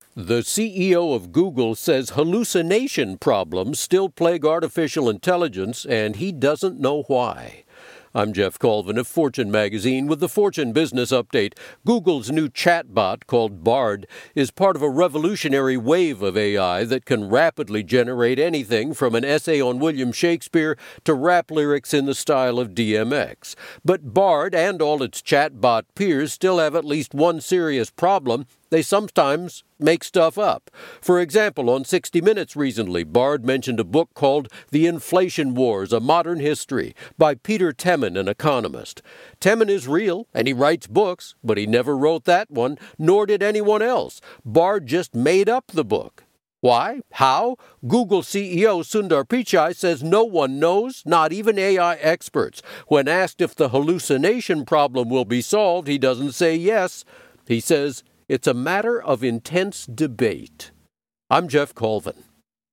The CEO of Google says hallucination problems still plague artificial intelligence, and he doesn't know why. I'm Jeff Colvin of Fortune magazine with the Fortune Business Update. Google's new chatbot, called Bard, is part of a revolutionary wave of AI that can rapidly generate anything from an essay on William Shakespeare to rap lyrics in the style of DMX. But Bard and all its chatbot peers still have at least one serious problem. They sometimes make stuff up. For example, on 60 Minutes recently, Bard mentioned a book called The Inflation Wars, A Modern History by Peter Temin, an economist. Temin is real, and he writes books, but he never wrote that one, nor did anyone else. Bard just made up the book. Why? How? Google CEO Sundar Pichai says no one knows, not even AI experts. When asked if the hallucination problem will be solved, he doesn't say yes. He says, "It's a matter of intense debate." I'm Jeff Colvin.